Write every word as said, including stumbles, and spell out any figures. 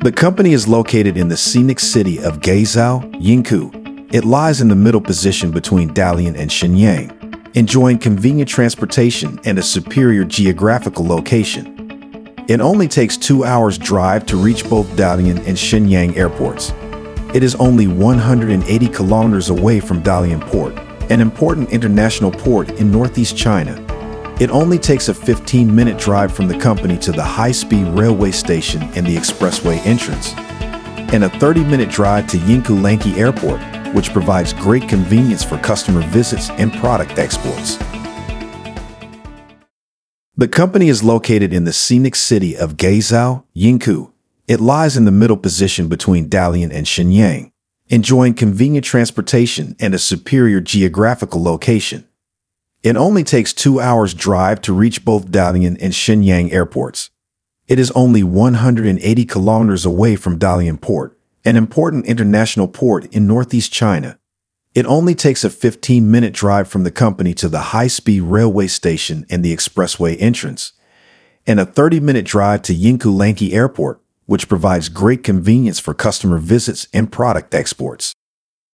The company is located in the scenic city of Guizhou, Yingkou. It lies in the middle position between Dalian and Shenyang, enjoying convenient transportation and a superior geographical location. It only takes two hours drive to reach both Dalian and Shenyang airports. It is only one hundred eighty kilometers away from Dalian Port, an important international port in northeast China. It only takes a fifteen minute drive from the company to the high-speed railway station and the expressway entrance, and a thirty minute drive to Yingkou Lanki Airport, which provides great convenience for customer visits and product exports. The company is located in the scenic city of Guizhou, Yingkou. It lies in the middle position between Dalian and Shenyang, enjoying convenient transportation and a superior geographical location. It only takes two hours drive to reach both Dalian and Shenyang airports. It is only one hundred eighty kilometers away from Dalian Port, an important international port in northeast China. It only takes a fifteen minute drive from the company to the high-speed railway station and the expressway entrance, and a thirty minute drive to Yingkou Lanki Airport, which provides great convenience for customer visits and product exports.